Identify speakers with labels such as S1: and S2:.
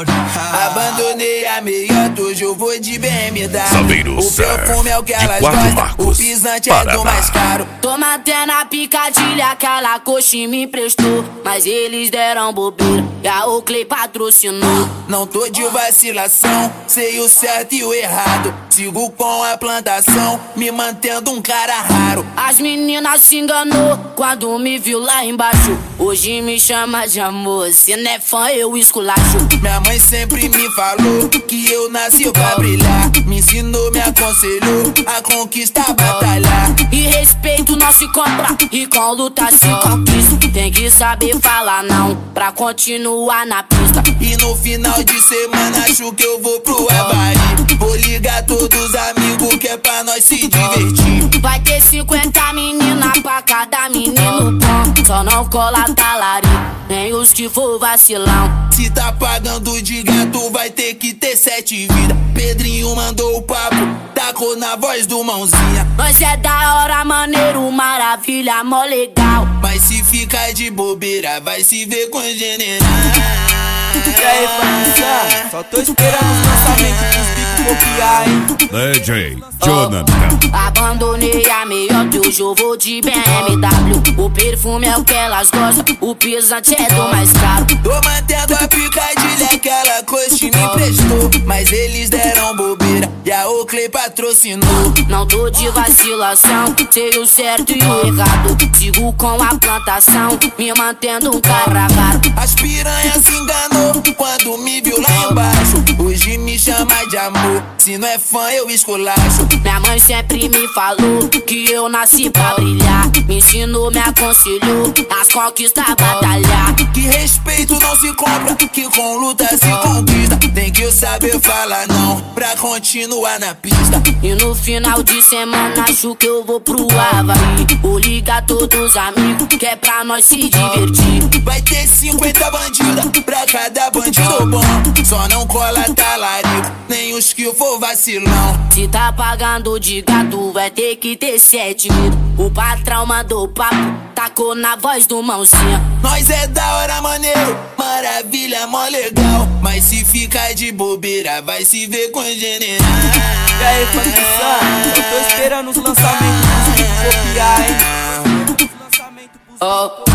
S1: Abandonei a meiota, hoje eu vou de BMW.
S2: Saveiro
S1: O perfume é o que elas gostam, o pisante é do mais caro.
S3: Tô mantendo a picadilha, aquela coxa me emprestou, mas eles deram bobeira e a Oakley patrocinou.
S1: Não tô de vacilação, sei o certo e o errado. Sigo com a plantação, me mantendo um cara raro.
S3: As meninas se enganou quando me viu lá embaixo. Hoje me chama de amor, se não é fã eu esculacho.
S1: Minha mãe sempre me falou que eu nasci pra brilhar. Me ensinou, me aconselhou a conquistar, batalhar.
S3: E respeito não se compra, e com luta se conquista. Tem que saber falar não, pra continuar na pista.
S1: E no final de semana acho que eu vou pro Havaí. Vou ligar todos os amigos que é pra nós se divertir.
S3: Vai ter 50 meninas pra cada menino bom. Só não cola talarico, nem os que for vacilão.
S1: Se tá pagando de gato vai ter que ter 7 vidas. Pedrinho mandou o papo, tacou na voz do Mãozinha.
S3: Nós é da hora, maneiro, maravilha, mó legal.
S1: Mas se ficar de bobeira vai se ver com o general.
S4: E aí, família? Só tô esperando os lançamentos dos bicos copiar, hein?
S2: DJ Jonathan.
S3: Abandonei a meiota, hoje eu vou de BMW. O perfume é o que elas gostam, o pisante é do mais caro.
S1: Tô mantendo a picadilha, aquela coxa me emprestou, mas eles deram bobeira e a Oakley patrocinou.
S3: Não tô de vacilação, sei o certo e o errado. Sigo com a plantação, me mantendo um cara raro.
S1: As piranhas se enganou quando me viu lá embaixo. Hoje me chama de amor, se não é fã eu esculacho.
S3: Minha mãe sempre me falou que eu nasci pra brilhar. Me ensinou, me aconselhou as conquistas, batalhar.
S1: Que respeito não se compra, que com luta se conquista. Tem que saber falar não, pra continuar na pista.
S3: E no final de semana acho que eu vou pro Havaí. Vou ligar todos os amigos que é pra nós se divertir.
S1: Vai ter 50 bandidas pra cada bandido bom. Só não cola talarico, nem os que for vacilão.
S3: Se tá pagando de gato vai ter que ter 7 vidas. O patrão mandou papo, tacou na voz do Mãozinha.
S1: Nós é da hora, maneiro, maravilha, mó legal. Mas se ficar de bobeira vai se ver com o general.
S4: E aí, família? Só tô esperando os lançamentos dos bicos copiar, hein?
S3: Oh.